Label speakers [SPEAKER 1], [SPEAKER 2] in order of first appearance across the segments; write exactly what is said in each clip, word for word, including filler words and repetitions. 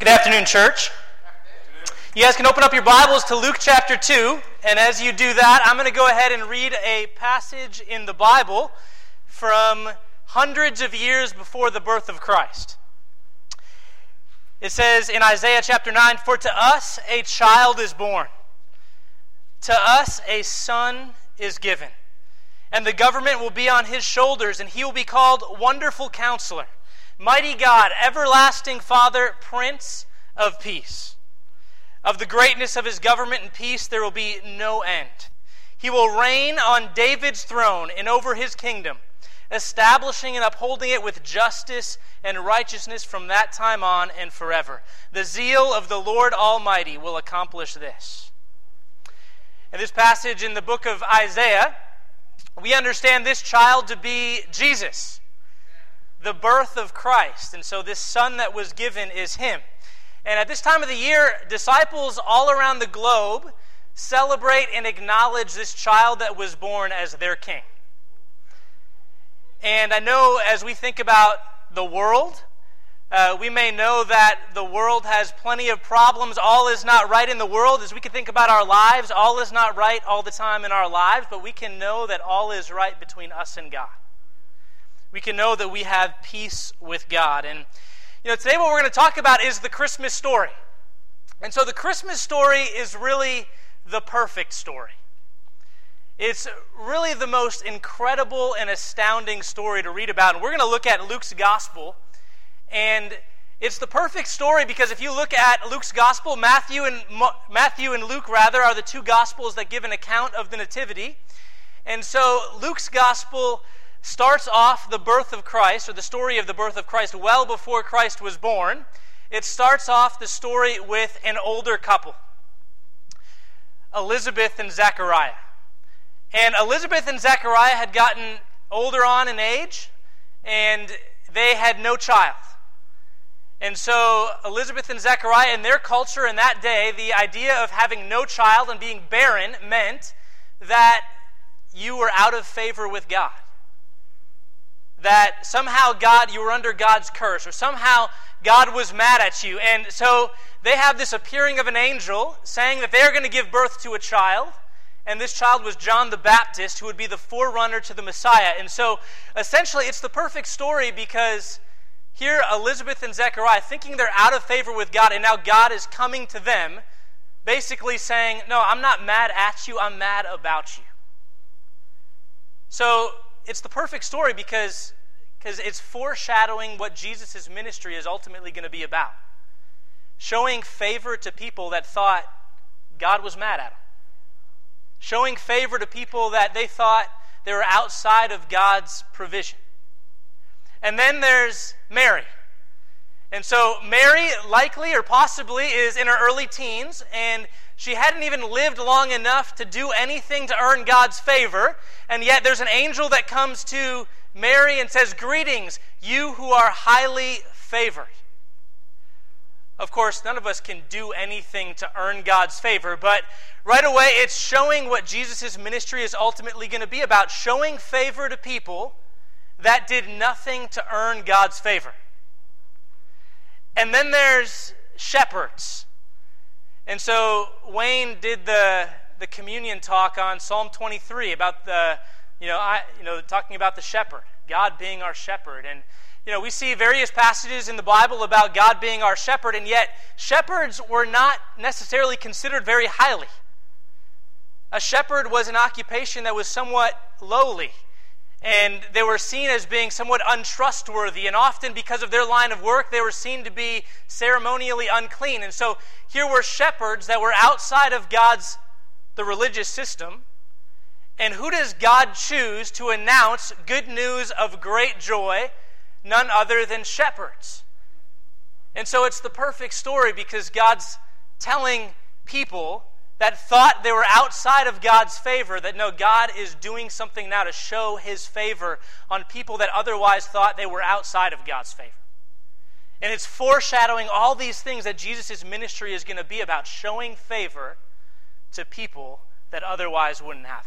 [SPEAKER 1] Good afternoon, church. You guys can open up your Bibles to Luke chapter two, and as you do that, I'm going to go ahead and read a passage in the Bible from hundreds of years before the birth of Christ. It says in Isaiah chapter nine, "For to us a child is born, to us a son is given, and the government will be on his shoulders, and he will be called Wonderful Counselor, Mighty God, Everlasting Father, Prince of Peace. Of the greatness of his government and peace there will be no end. He will reign on David's throne and over his kingdom, establishing and upholding it with justice and righteousness from that time on and forever. The zeal of the Lord Almighty will accomplish this." In this passage in the book of Isaiah, we understand this child to be Jesus, the birth of Christ. And so this son that was given is him. And at this time of the year, disciples all around the globe celebrate and acknowledge this child that was born as their king. And I know as we think about the world, uh, we may know that the world has plenty of problems. All is not right in the world. As we can think about our lives, all is not right all the time in our lives, but we can know that all is right between us and God. We can know that we have peace with God. And you know, today what we're going to talk about is the Christmas story. And so the Christmas story is really the perfect story. It's really the most incredible and astounding story to read about. And we're going to look at Luke's gospel. And it's the perfect story because if you look at Luke's gospel, Matthew and Matthew and Luke rather are the two gospels that give an account of the nativity. And so Luke's gospel starts off the birth of Christ, or the story of the birth of Christ, well before Christ was born. It starts off the story with an older couple, Elizabeth and Zechariah. And Elizabeth and Zechariah had gotten older on in age, and they had no child. And so Elizabeth and Zechariah, in their culture in that day, the idea of having no child and being barren meant that you were out of favor with God. That somehow God, you were under God's curse, or somehow God was mad at you. And so they have this appearing of an angel saying that they're going to give birth to a child, and this child was John the Baptist, who would be the forerunner to the Messiah. And so essentially it's the perfect story because here Elizabeth and Zechariah, thinking they're out of favor with God, and now God is coming to them, basically saying, no, I'm not mad at you, I'm mad about you. So it's the perfect story because, because it's foreshadowing what Jesus' ministry is ultimately going to be about. Showing favor to people that thought God was mad at them. Showing favor to people that they thought they were outside of God's provision. And then there's Mary. And so Mary likely or possibly is in her early teens, and she hadn't even lived long enough to do anything to earn God's favor, and yet there's an angel that comes to Mary and says, "Greetings, you who are highly favored." Of course, none of us can do anything to earn God's favor, but right away it's showing what Jesus' ministry is ultimately going to be about, showing favor to people that did nothing to earn God's favor. And then there's shepherds. And so Wayne did the, the communion talk on Psalm twenty-three about the, you know, I, you know, talking about the shepherd, God being our shepherd. And, you know, we see various passages in the Bible about God being our shepherd, and yet shepherds were not necessarily considered very highly. A shepherd was an occupation that was somewhat lowly, and they were seen as being somewhat untrustworthy, and often because of their line of work, they were seen to be ceremonially unclean. And so here were shepherds that were outside of God's, the religious system. And who does God choose to announce good news of great joy? None other than shepherds. And so it's the perfect story because God's telling people that thought they were outside of God's favor, that no, God is doing something now to show his favor on people that otherwise thought they were outside of God's favor. And it's foreshadowing all these things that Jesus' ministry is going to be about, showing favor to people that otherwise wouldn't have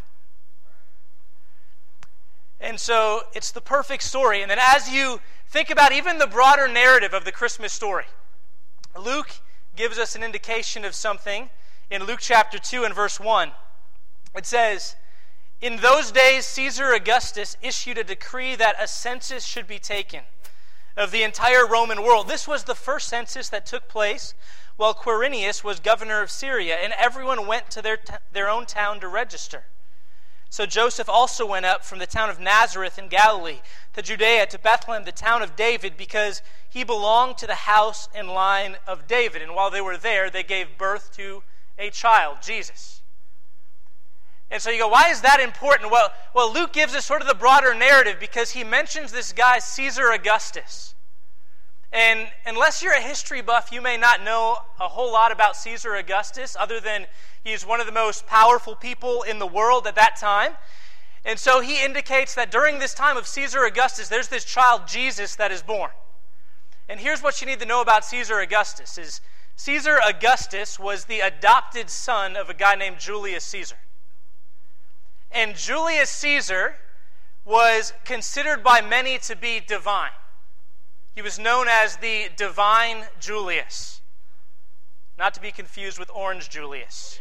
[SPEAKER 1] it. And so it's the perfect story. And then as you think about even the broader narrative of the Christmas story, Luke gives us an indication of something in Luke chapter two and verse one. It says, "In those days Caesar Augustus issued a decree that a census should be taken of the entire Roman world." This was the first census that took place while Quirinius was governor of Syria, and everyone went to their, t- their own town to register. So Joseph also went up from the town of Nazareth in Galilee to Judea, to Bethlehem, the town of David, because he belonged to the house and line of David. And while they were there, they gave birth to a child, Jesus. And so you go, why is that important? Well, well, Luke gives us sort of the broader narrative because he mentions this guy, Caesar Augustus. And unless you're a history buff, you may not know a whole lot about Caesar Augustus, other than he's one of the most powerful people in the world at that time. And so he indicates that during this time of Caesar Augustus, there's this child, Jesus, that is born. And here's what you need to know about Caesar Augustus, is Caesar Augustus was the adopted son of a guy named Julius Caesar. And Julius Caesar was considered by many to be divine. He was known as the Divine Julius, not to be confused with Orange Julius.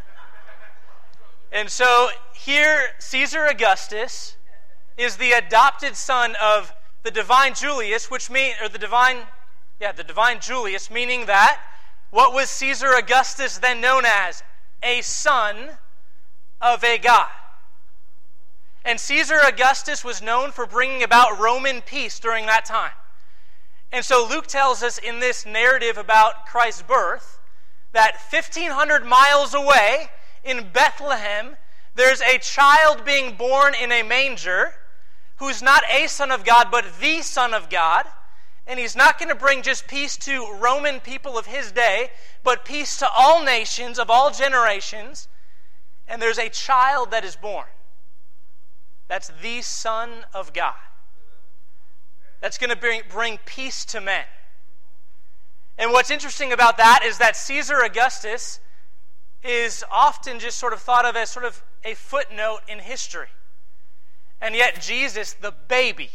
[SPEAKER 1] And so here, Caesar Augustus is the adopted son of the Divine Julius, which mean or the divine, yeah, the Divine Julius, meaning that what was Caesar Augustus then known as? A son of a god. And Caesar Augustus was known for bringing about Roman peace during that time. And so Luke tells us in this narrative about Christ's birth that fifteen hundred miles away in Bethlehem, there's a child being born in a manger who's not a son of God, but the Son of God. And he's not going to bring just peace to Roman people of his day, but peace to all nations of all generations. And there's a child that is born. That's the Son of God. That's going to bring, bring peace to men. And what's interesting about that is that Caesar Augustus is often just sort of thought of as sort of a footnote in history. And yet Jesus, the baby,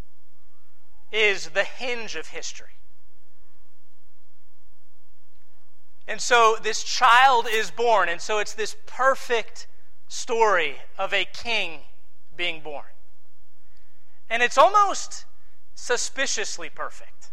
[SPEAKER 1] is the hinge of history. And so this child is born, and so it's this perfect story of a king being born. And it's almost suspiciously perfect.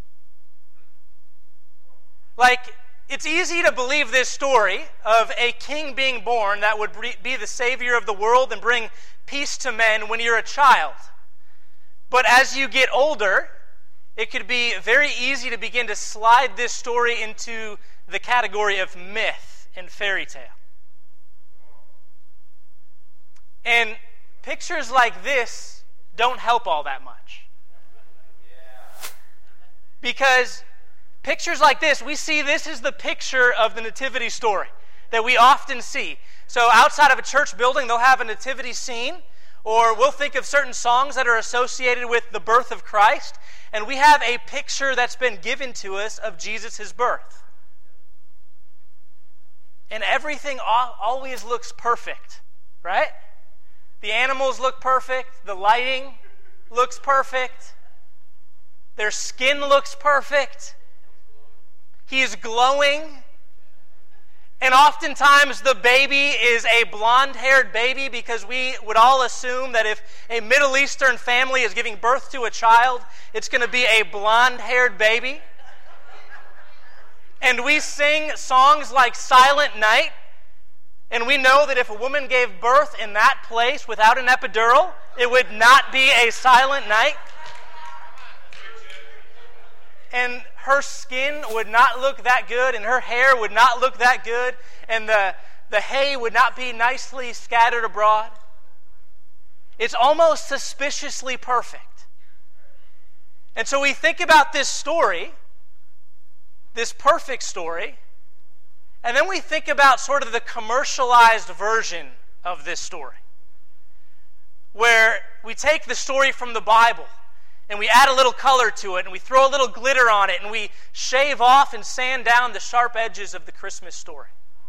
[SPEAKER 1] Like, it's easy to believe this story of a king being born that would be the savior of the world and bring peace to men when you're a child. But as you get older, it could be very easy to begin to slide this story into the category of myth and fairy tale. And pictures like this don't help all that much. Because pictures like this, we see this is the picture of the nativity story that we often see. So outside of a church building, they'll have a nativity scene, or we'll think of certain songs that are associated with the birth of Christ, and we have a picture that's been given to us of Jesus' birth. And everything always looks perfect, right? The animals look perfect, the lighting looks perfect, their skin looks perfect. He is glowing. And oftentimes the baby is a blonde-haired baby because we would all assume that if a Middle Eastern family is giving birth to a child, it's going to be a blonde-haired baby. And we sing songs like Silent Night, and we know that if a woman gave birth in that place without an epidural, it would not be a silent night. And her skin would not look that good, and her hair would not look that good, and the, the hay would not be nicely scattered abroad. It's almost suspiciously perfect. And so we think about this story, this perfect story, and then we think about sort of the commercialized version of this story, where we take the story from the Bible, and we add a little color to it, and we throw a little glitter on it, and we shave off and sand down the sharp edges of the Christmas story.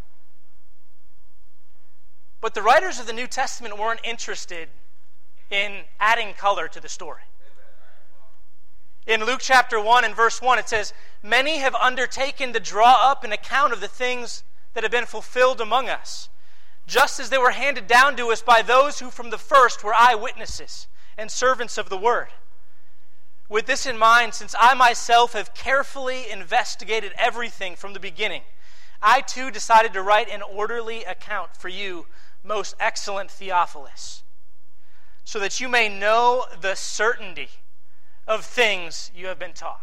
[SPEAKER 1] But the writers of the New Testament weren't interested in adding color to the story. In Luke chapter one and verse one, it says, "Many have undertaken to draw up an account of the things that have been fulfilled among us, just as they were handed down to us by those who from the first were eyewitnesses and servants of the word. With this in mind, since I myself have carefully investigated everything from the beginning, I too decided to write an orderly account for you, most excellent Theophilus, so that you may know the certainty of things you have been taught."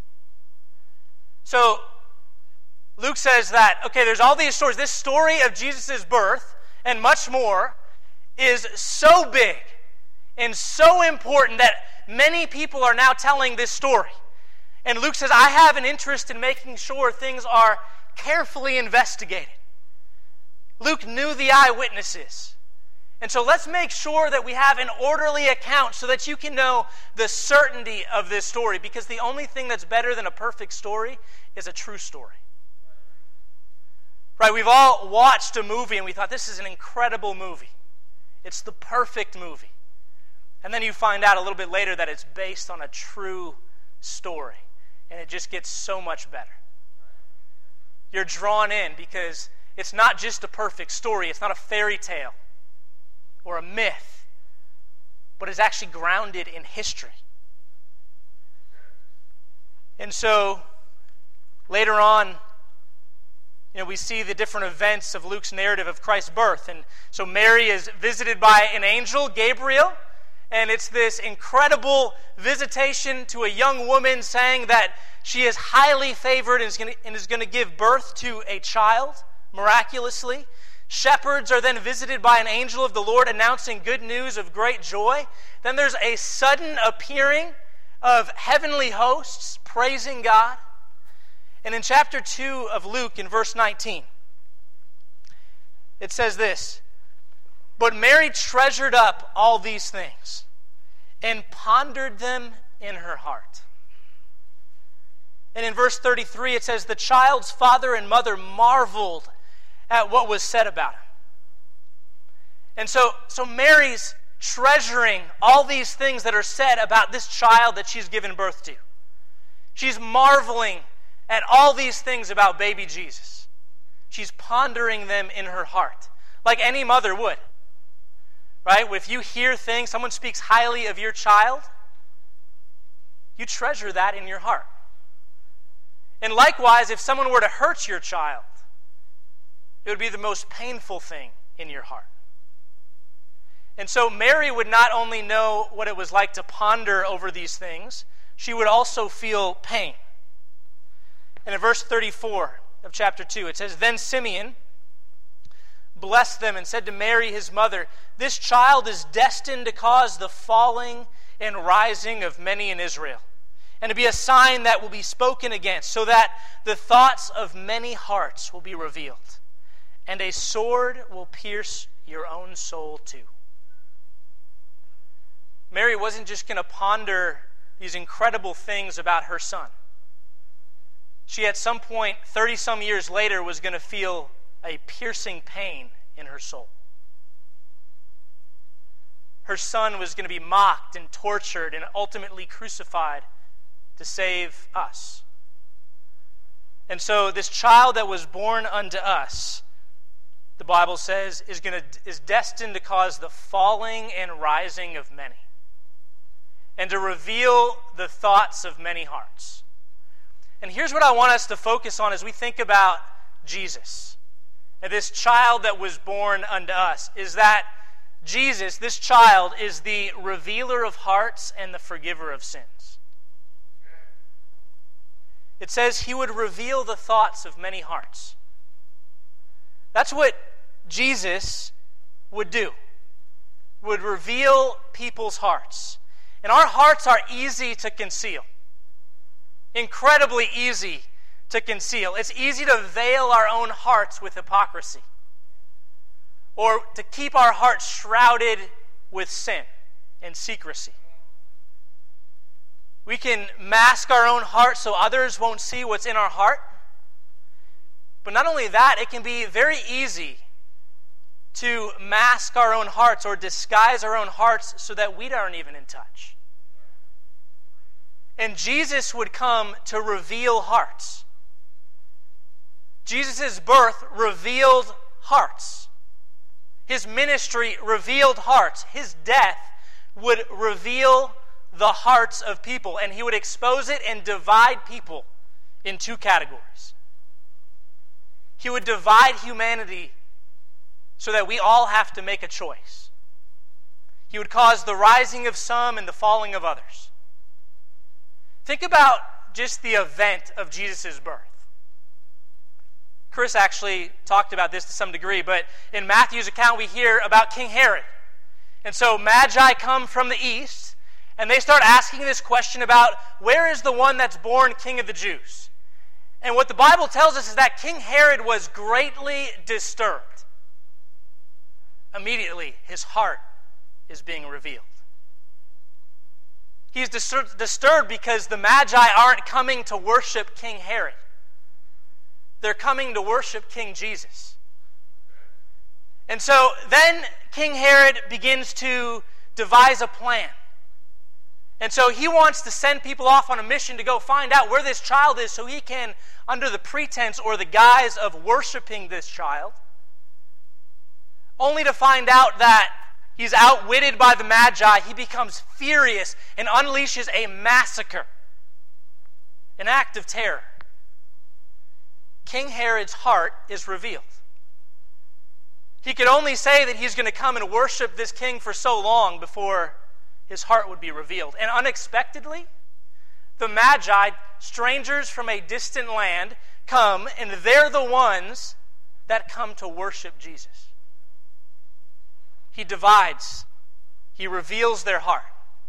[SPEAKER 1] So Luke says that, okay, there's all these stories. This story of Jesus' birth and much more is so big and so important that many people are now telling this story. And Luke says, I have an interest in making sure things are carefully investigated. Luke knew the eyewitnesses. And so let's make sure that we have an orderly account so that you can know the certainty of this story, because the only thing that's better than a perfect story is a true story. Right? We've all watched a movie and we thought, this is an incredible movie. It's the perfect movie. And then you find out a little bit later that it's based on a true story. And it just gets so much better. You're drawn in because it's not just a perfect story. It's not a fairy tale or a myth, but it's actually grounded in history. And so later on, you know, we see the different events of Luke's narrative of Christ's birth. And so Mary is visited by an angel, Gabriel, and it's this incredible visitation to a young woman saying that she is highly favored and is going to, and is going to give birth to a child miraculously. Shepherds are then visited by an angel of the Lord announcing good news of great joy. Then there's a sudden appearing of heavenly hosts praising God. And in chapter two of Luke, in verse nineteen, it says this, "But Mary treasured up all these things and pondered them in her heart." And in verse thirty-three, it says, "The child's father and mother marveled at what was said about him." And so, so Mary's treasuring all these things that are said about this child that she's given birth to. She's marveling at all these things about baby Jesus. She's pondering them in her heart, like any mother would. Right? If you hear things, someone speaks highly of your child, you treasure that in your heart. And likewise, if someone were to hurt your child, it would be the most painful thing in your heart. And so Mary would not only know what it was like to ponder over these things, she would also feel pain. And in verse thirty-four of chapter two, it says, "Then Simeon blessed them and said to Mary his mother, 'This child is destined to cause the falling and rising of many in Israel, and to be a sign that will be spoken against, so that the thoughts of many hearts will be revealed, and a sword will pierce your own soul too.'" Mary wasn't just going to ponder these incredible things about her son. She at some point, thirty-some years later, was going to feel a piercing pain in her soul. Her son was going to be mocked and tortured and ultimately crucified to save us. And so this child that was born unto us, the Bible says, is going to is destined to cause the falling and rising of many, and to reveal the thoughts of many hearts. And here's what I want us to focus on as we think about Jesus, and this child that was born unto us, is that Jesus, this child, is the revealer of hearts and the forgiver of sins. It says he would reveal the thoughts of many hearts. That's what Jesus would do, would reveal people's hearts. And our hearts are easy to conceal. Incredibly easy to conceal. It's easy to veil our own hearts with hypocrisy, or to keep our hearts shrouded with sin and secrecy. We can mask our own heart so others won't see what's in our heart. But not only that, it can be very easy to mask our own hearts or disguise our own hearts so that we aren't even in touch. And Jesus would come to reveal hearts. Jesus' birth revealed hearts. His ministry revealed hearts. His death would reveal the hearts of people, and he would expose it and divide people in two categories. He would divide humanity so that we all have to make a choice. He would cause the rising of some and the falling of others. Think about just the event of Jesus' birth. Chris actually talked about this to some degree, but in Matthew's account we hear about King Herod. And so Magi come from the east, and they start asking this question about, where is the one that's born King of the Jews? And what the Bible tells us is that King Herod was greatly disturbed. Immediately, his heart is being revealed. He's disturbed because the Magi aren't coming to worship King Herod. They're coming to worship King Jesus. And so then King Herod begins to devise a plan. And so he wants to send people off on a mission to go find out where this child is so he can, under the pretense or the guise of worshiping this child, only to find out that he's outwitted by the Magi. He becomes furious and unleashes a massacre, an act of terror. King Herod's heart is revealed. He could only say that he's going to come and worship this king for so long before his heart would be revealed. And unexpectedly, the Magi, strangers from a distant land, come, and they're the ones that come to worship Jesus. He divides. He reveals their heart.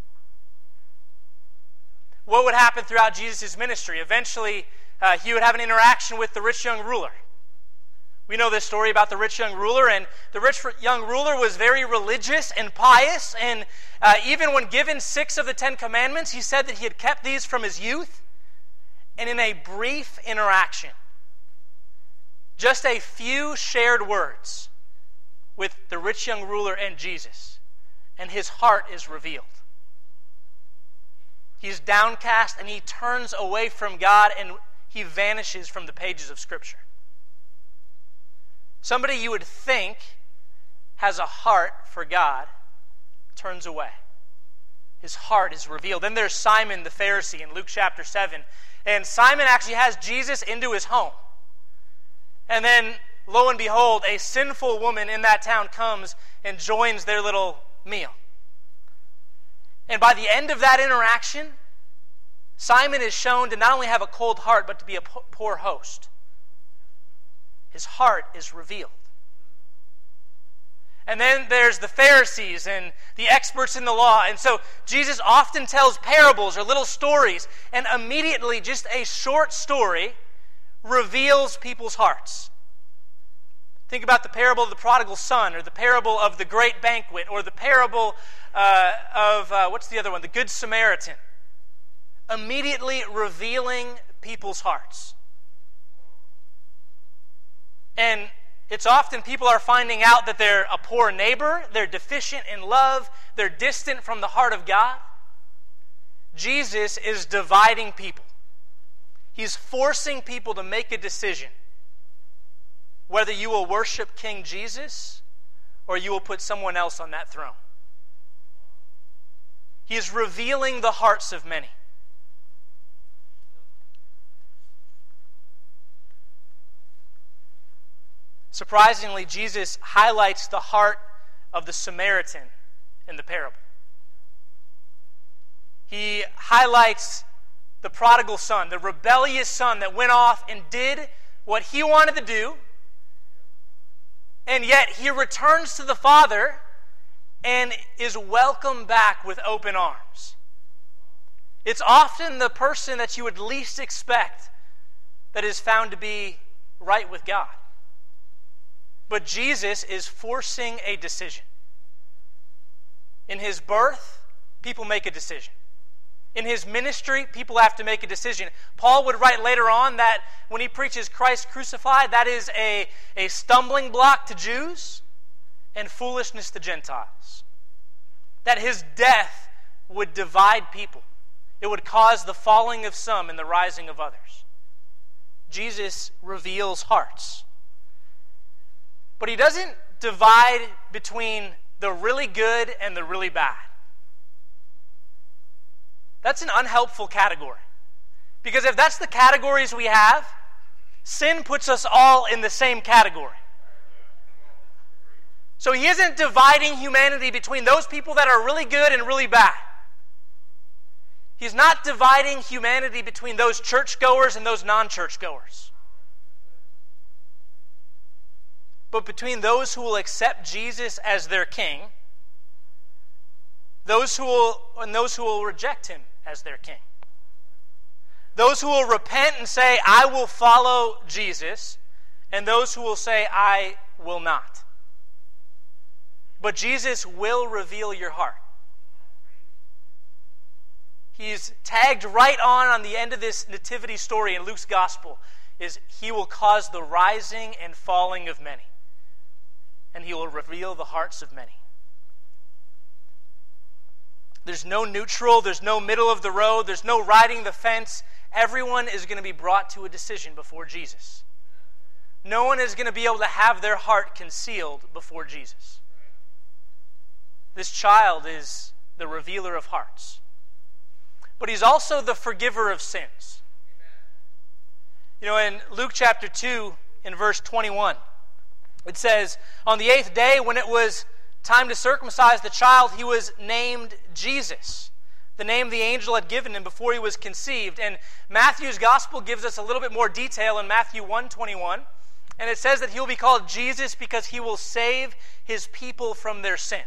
[SPEAKER 1] What would happen throughout Jesus' ministry? Eventually, uh, he would have an interaction with the rich young ruler. We know this story about the rich young ruler, and the rich young ruler was very religious and pious, and uh, even when given six of the Ten Commandments, he said that he had kept these from his youth. And in a brief interaction, just a few shared words with the rich young ruler and Jesus, and his heart is revealed. He's downcast, and he turns away from God, and he vanishes from the pages of Scripture. Somebody you would think has a heart for God turns away. His heart is revealed. Then there's Simon the Pharisee in Luke chapter seven. And Simon actually has Jesus into his home. And then, lo and behold, a sinful woman in that town comes and joins their little meal. And by the end of that interaction, Simon is shown to not only have a cold heart, but to be a poor host. His heart is revealed. And then there's the Pharisees and the experts in the law. And so Jesus often tells parables or little stories, and immediately just a short story reveals people's hearts. Think about the parable of the prodigal son, or the parable of the great banquet, or the parable uh, of, uh, what's the other one? The Good Samaritan. Immediately revealing people's hearts. And it's often people are finding out that they're a poor neighbor, they're deficient in love, they're distant from the heart of God. Jesus is dividing people. He's forcing people to make a decision whether you will worship King Jesus or you will put someone else on that throne. He is revealing the hearts of many. Surprisingly, Jesus highlights the heart of the Samaritan in the parable. He highlights the prodigal son, the rebellious son that went off and did what he wanted to do, and yet he returns to the Father and is welcomed back with open arms. It's often the person that you would least expect that is found to be right with God. But Jesus is forcing a decision. In his birth, people make a decision. In his ministry, people have to make a decision. Paul would write later on that when he preaches Christ crucified, that is a, a stumbling block to Jews and foolishness to Gentiles. That his death would divide people. It would cause the falling of some and the rising of others. Jesus reveals hearts. But he doesn't divide between the really good and the really bad. That's an unhelpful category. Because if that's the categories we have, sin puts us all in the same category. So he isn't dividing humanity between those people that are really good and really bad. He's not dividing humanity between those churchgoers and those non-churchgoers. But between those who will accept Jesus as their king, those who will, and those who will reject him as their king. Those who will repent and say, I will follow Jesus, and those who will say, I will not. But Jesus will reveal your heart. He's tagged right on on the end of this nativity story in Luke's gospel, is he will cause the rising and falling of many. And he will reveal the hearts of many. There's no neutral, there's no middle of the road, there's no riding the fence. Everyone is going to be brought to a decision before Jesus. No one is going to be able to have their heart concealed before Jesus. This child is the revealer of hearts. But he's also the forgiver of sins. You know, in Luke chapter two, in verse twenty-one, it says, on the eighth day, when it was time to circumcise the child, he was named Jesus, the name the angel had given him before he was conceived. And Matthew's gospel gives us a little bit more detail in Matthew one twenty-one. And it says that he will be called Jesus because he will save his people from their sin.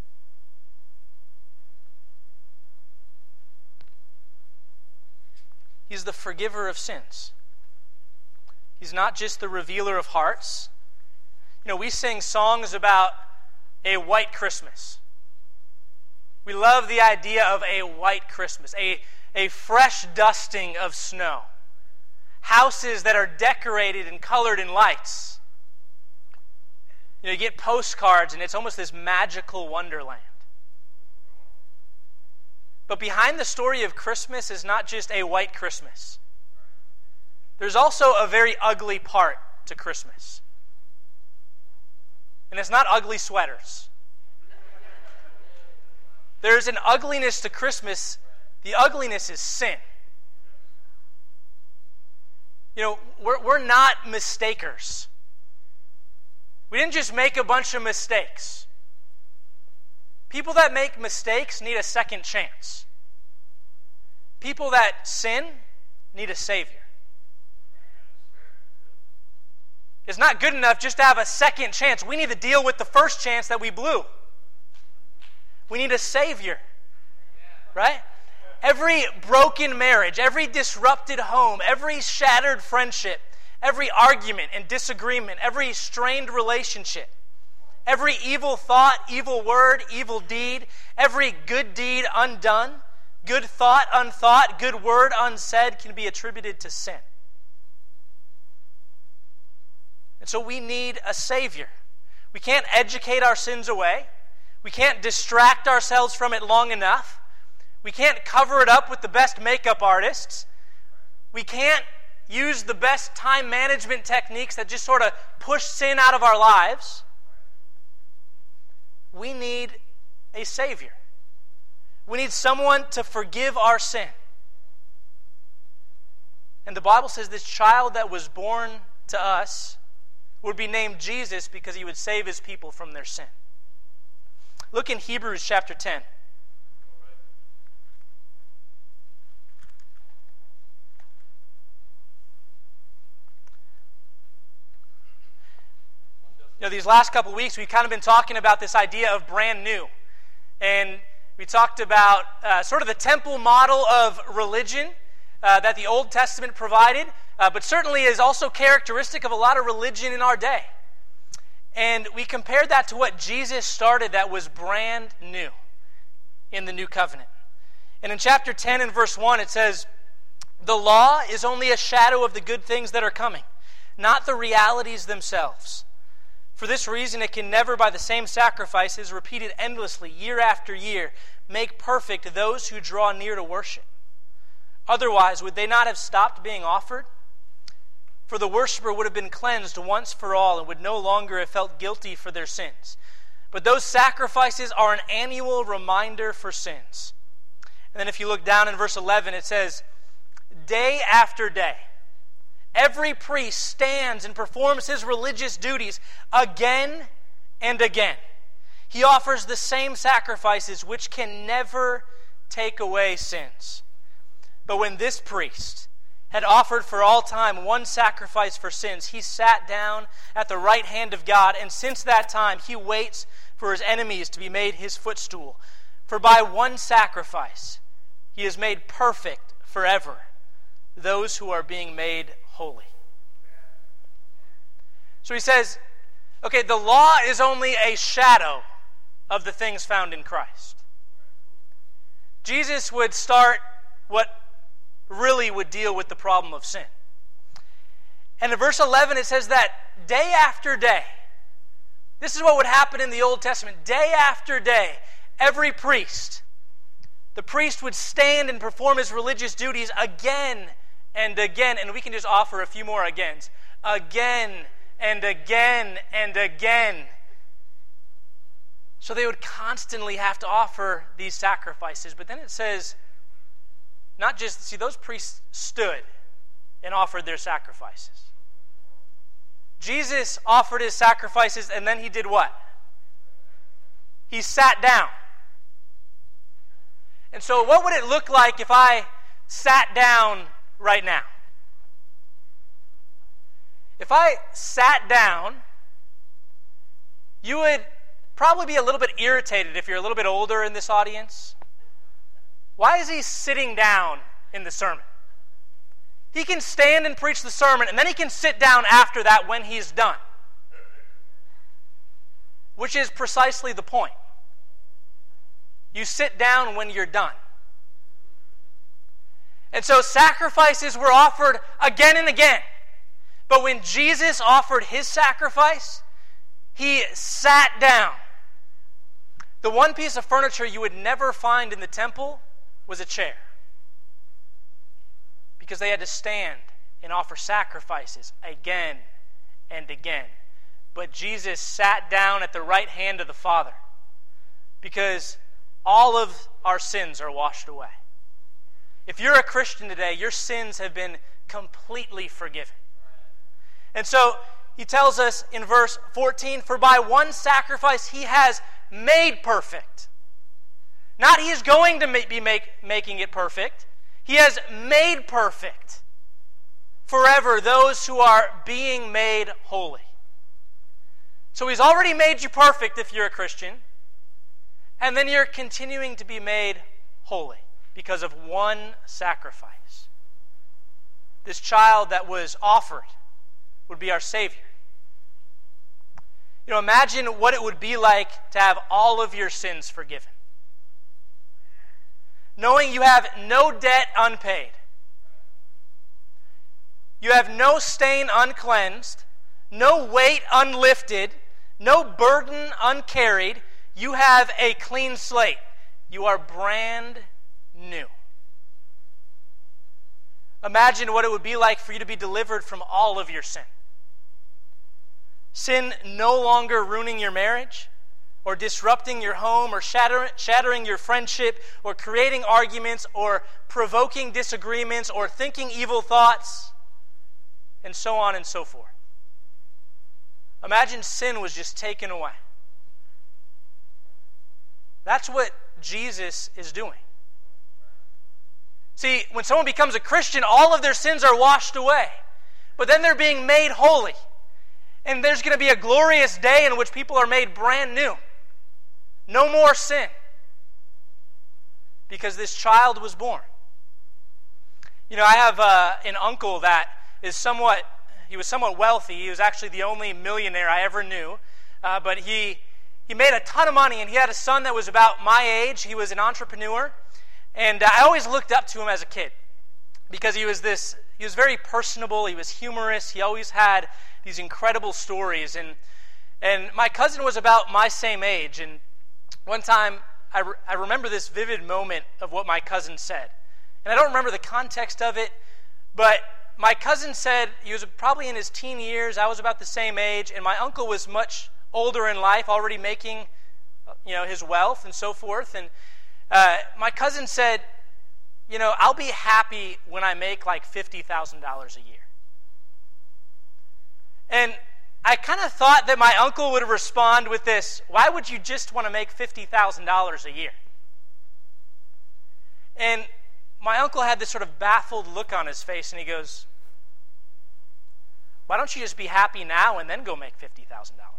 [SPEAKER 1] He's the forgiver of sins. He's not just the revealer of hearts. You know, we sing songs about a white Christmas. We love the idea of a white Christmas, a, a fresh dusting of snow. Houses that are decorated and colored in lights. You know, you get postcards and it's almost this magical wonderland. But behind the story of Christmas is not just a white Christmas. There's also a very ugly part to Christmas. And it's not ugly sweaters. There's an ugliness to Christmas. The ugliness is sin. You know, we're, we're not mistakers. We didn't just make a bunch of mistakes. People that make mistakes need a second chance. People that sin need a Savior. It's not good enough just to have a second chance. We need to deal with the first chance that we blew. We need a Savior. Right? Every broken marriage, every disrupted home, every shattered friendship, every argument and disagreement, every strained relationship, every evil thought, evil word, evil deed, every good deed undone, good thought unthought, good word unsaid can be attributed to sin. And so we need a Savior. We can't educate our sins away. We can't distract ourselves from it long enough. We can't cover it up with the best makeup artists. We can't use the best time management techniques that just sort of push sin out of our lives. We need a Savior. We need someone to forgive our sin. And the Bible says this child that was born to us would be named Jesus because he would save his people from their sin. Look in Hebrews chapter ten. You know, these last couple of weeks, we've kind of been talking about this idea of brand new. And we talked about uh, sort of the temple model of religion uh, that the Old Testament provided, uh, but certainly is also characteristic of a lot of religion in our day. And we compared that to what Jesus started that was brand new in the new covenant. And in chapter ten and verse one, it says, "The law is only a shadow of the good things that are coming, not the realities themselves. For this reason, it can never, by the same sacrifices, repeated endlessly, year after year, make perfect those who draw near to worship. Otherwise, would they not have stopped being offered? For the worshiper would have been cleansed once for all and would no longer have felt guilty for their sins. But those sacrifices are an annual reminder for sins. And then if you look down in verse eleven, it says, day after day, every priest stands and performs his religious duties again and again. He offers the same sacrifices which can never take away sins. But when this priest had offered for all time one sacrifice for sins, he sat down at the right hand of God, and since that time he waits for his enemies to be made his footstool. For by one sacrifice he has made perfect forever those who are being made holy. So he says, okay, the law is only a shadow of the things found in Christ. Jesus would start what really would deal with the problem of sin. And in verse eleven it says that day after day, this is what would happen in the Old Testament. Day after day, every priest, the priest would stand and perform his religious duties again and again. And we can just offer a few more agains. Again and again and again. So they would constantly have to offer these sacrifices. But then it says, not just, see, those priests stood and offered their sacrifices. Jesus offered his sacrifices, and then he did what? He sat down. And so what would it look like if I sat down right now? If I sat down, you would probably be a little bit irritated if you're a little bit older in this audience. Why is he sitting down in the sermon? He can stand and preach the sermon, and then he can sit down after that when he's done. Which is precisely the point. You sit down when you're done. And so sacrifices were offered again and again. But when Jesus offered his sacrifice, he sat down. The one piece of furniture you would never find in the temple was a chair. Because they had to stand and offer sacrifices again and again. But Jesus sat down at the right hand of the Father because all of our sins are washed away. If you're a Christian today, your sins have been completely forgiven. And so he tells us in verse fourteen, for by one sacrifice he has made perfect. Not he is going to be make, making it perfect. He has made perfect forever those who are being made holy. So he's already made you perfect if you're a Christian. And then you're continuing to be made holy because of one sacrifice. This child that was offered would be our Savior. You know, imagine what it would be like to have all of your sins forgiven. Knowing you have no debt unpaid. You have no stain uncleansed, no weight unlifted, no burden uncarried. You have a clean slate. You are brand new. Imagine what it would be like for you to be delivered from all of your sin. Sin no longer ruining your marriage, or disrupting your home, or shatter, shattering your friendship, or creating arguments, or provoking disagreements, or thinking evil thoughts, and so on and so forth. Imagine sin was just taken away. That's what Jesus is doing. See, when someone becomes a Christian, all of their sins are washed away. But then they're being made holy. And there's going to be a glorious day in which people are made brand new. No more sin. Because this child was born. You know, I have uh, an uncle that is somewhat, he was somewhat wealthy. He was actually the only millionaire I ever knew. Uh, but he, he made a ton of money, and he had a son that was about my age. He was an entrepreneur. And uh, I always looked up to him as a kid. Because he was this, he was very personable. He was humorous. He always had these incredible stories. And and my cousin was about my same age. And one time, I, re- I remember this vivid moment of what my cousin said. And I don't remember the context of it, but my cousin said he was probably in his teen years. I was about the same age, and my uncle was much older in life, already making, you know, his wealth and so forth. And uh, my cousin said, you know, I'll be happy when I make like fifty thousand dollars a year. And I kind of thought that my uncle would respond with this, why would you just want to make fifty thousand dollars a year? And my uncle had this sort of baffled look on his face, and he goes, why don't you just be happy now and then go make fifty thousand dollars?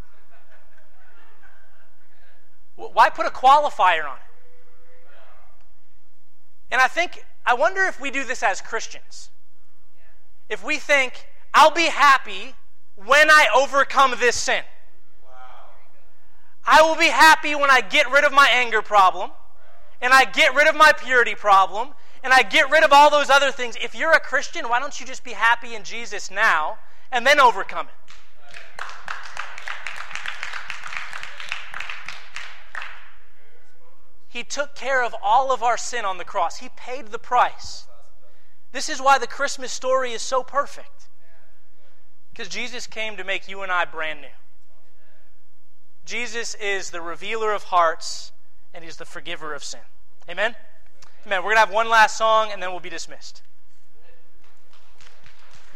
[SPEAKER 1] Why put a qualifier on it? And I think, I wonder if we do this as Christians. If we think, I'll be happy when I overcome this sin. I will be happy when I get rid of my anger problem, and I get rid of my purity problem, and I get rid of all those other things. If you're a Christian, why don't you just be happy in Jesus now and then overcome it? He took care of all of our sin on the cross. He paid the price. This is why the Christmas story is so perfect. Because Jesus came to make you and I brand new. Jesus is the revealer of hearts, and He's the forgiver of sin. Amen? Amen. We're going to have one last song, and then we'll be dismissed.